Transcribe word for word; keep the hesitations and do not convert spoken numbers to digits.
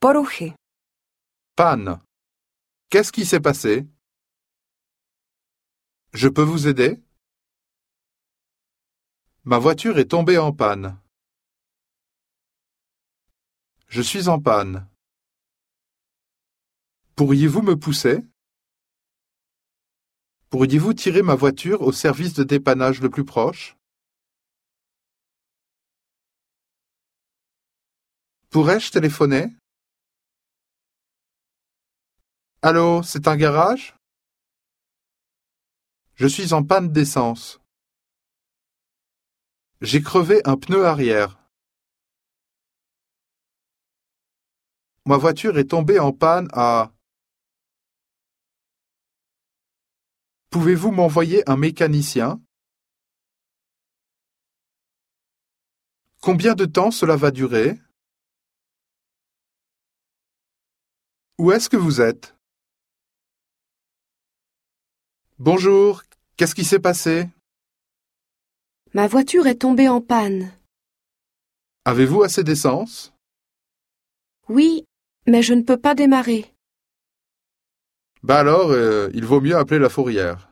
Poruchy. Panne. Qu'est-ce qui s'est passé? Je peux vous aider? Ma voiture est tombée en panne. Je suis en panne. Pourriez-vous me pousser? Pourriez-vous tirer ma voiture au service de dépannage le plus proche? Pourrais-je téléphoner? Allô, c'est un garage? Je suis en panne d'essence. J'ai crevé un pneu arrière. Ma voiture est tombée en panne à... Pouvez-vous m'envoyer un mécanicien? Combien de temps cela va durer? Où est-ce que vous êtes? Bonjour, qu'est-ce qui s'est passé? Ma voiture est tombée en panne. Avez-vous assez d'essence? Oui, mais je ne peux pas démarrer. Bah alors, euh, il vaut mieux appeler la fourrière.